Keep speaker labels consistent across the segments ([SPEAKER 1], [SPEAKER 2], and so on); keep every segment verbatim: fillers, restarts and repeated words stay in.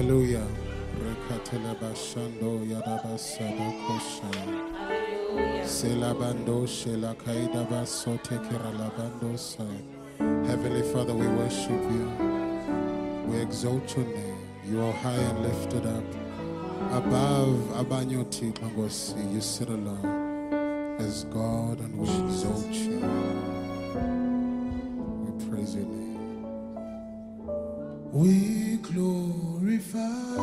[SPEAKER 1] Hallelujah. Rekatele bashando yadabasada kosha. Selabando shelakaida basote kiralabando sai. Heavenly Father, we worship you. We exalt your name. You are high and lifted up. Above Abanyoti Pangosi, you sit alone as God, and we exalt you. We praise your name. We glorify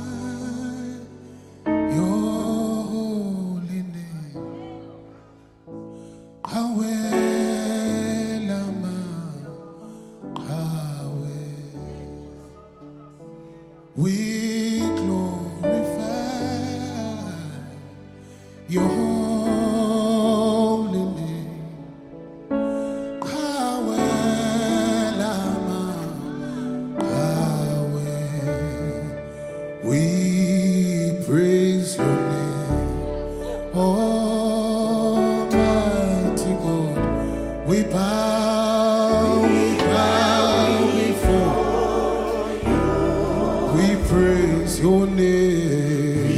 [SPEAKER 1] your holy name. Yahweh Lama, Yahweh. We glorify your holy name. Yahweh Lama, Yahweh. We praise your name, Almighty God. We bow, we bow before you. We praise your name.